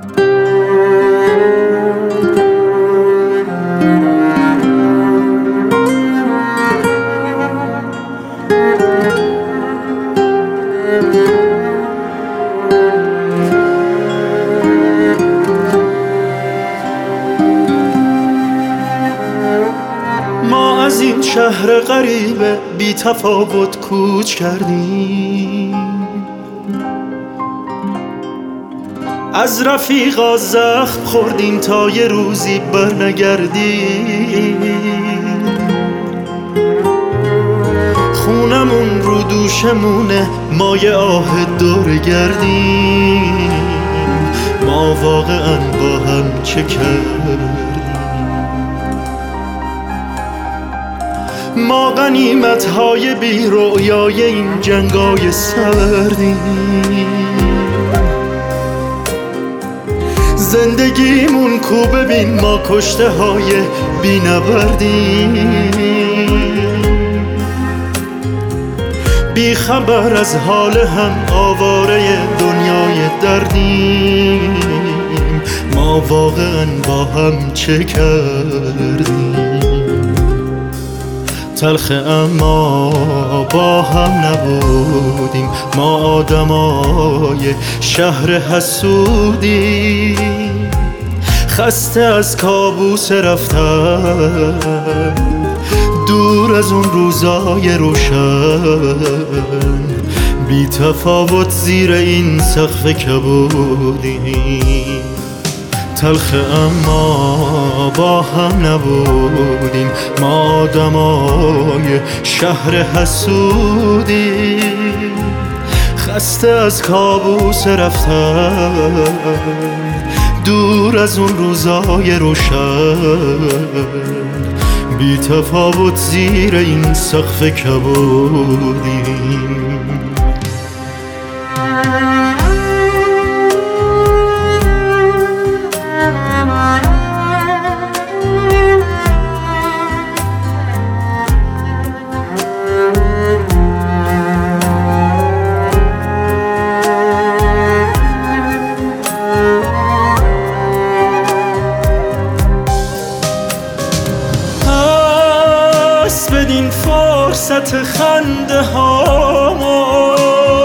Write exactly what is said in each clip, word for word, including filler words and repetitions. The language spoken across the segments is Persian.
ما از این شهر غریبه بی تفاوت کوچ کردیم، از رفیقا زخم خوردیم تا یه روزی برنگردیم. خونمون رو دوشمونه، ما یه آه دور گردیم. ما واقعا با هم چه کردیم؟ ما غنیمت های بی رؤیای این جنگای سردیم. زندگیمون کو ببین، ما کشته های بی نبردیم. بی خبر از حال هم آواره دنیای دردیم. ما واقعا با هم چه کردیم؟ تلخ اما با هم نبودیم، ما آدمای شهر حسودیم. خسته از کابوس رفتن، دور از اون روزای روشن. بی تفاوت زیر این سقف کبودیم. تلخ اما با هم نبودیم، ما آدمای شهر حسودیم. خسته از کابوس رفتن، دور از اون روزای روشن. بی تفاوت زیر این سقف کبودیم. بدین فرصت خنده هامو،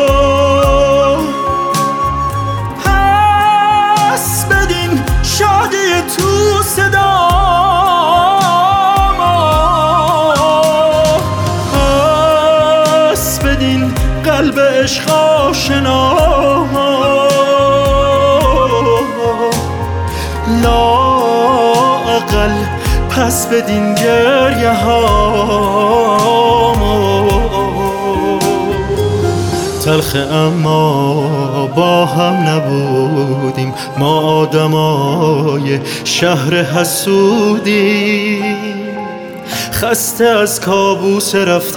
پس بدین شادی تو صدامو، پس بدین قلب عشق آشنامو. لااقل پس بدین گریه هامو. تلخ اما با هم نبودیم، ما آدمای شهر حسودیم. خسته از کابوس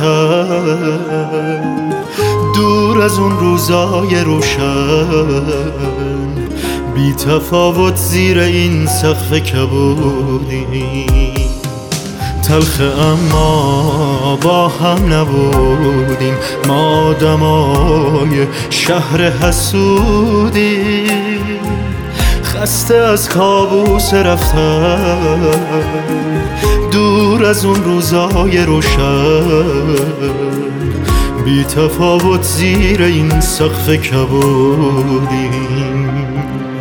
رفتن، دور از اون روزای روشن. بی تفاوت زیر این سقف کبودیم. تلخ اما با هم نبودیم، ما آدمای شهر حسودیم. خسته از کابوس رفتن، دور از اون روزای روشن. بی تفاوت زیر این سقف کبودیم.